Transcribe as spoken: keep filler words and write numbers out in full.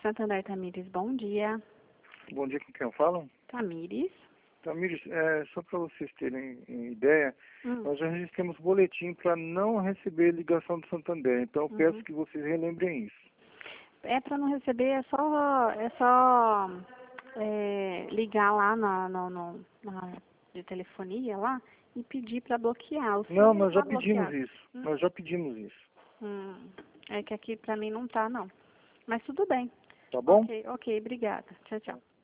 Santander, Tamires, bom dia. Bom dia, com quem eu falo? Tamires. Tamires, é, só para vocês terem ideia, Hum. nós já registramos boletim para não receber ligação do Santander, então eu Uhum. peço que vocês relembrem isso. É para não receber, é só, é só é, ligar lá na, no, no, na de telefonia lá e pedir para bloquear. O seu Não, nós já tá pedimos bloqueado. isso, Hum. nós já pedimos isso, Hum. É que aqui para mim não tá, não. Mas tudo bem. tá bom? Ok, ok, obrigada. Tchau, tchau.